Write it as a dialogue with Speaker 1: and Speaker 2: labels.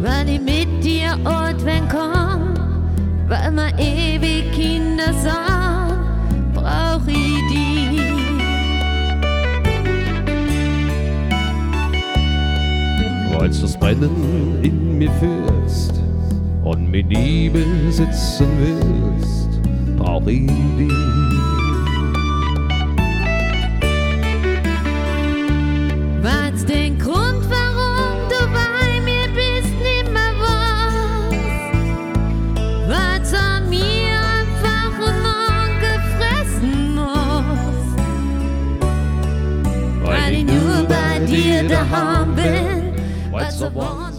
Speaker 1: weil ich mit dir alt werden kann, weil wir ewig Kinder sind, brauch ich die.
Speaker 2: Weil's das Brennen in mir führst und mit Liebe sitzen willst, brauch ich die.
Speaker 1: Was den Grund, warum du bei mir bist, nimmer weißt, was an mir einfach noch gefressen muss, weil ich nur bei dir daheim bin, weil's so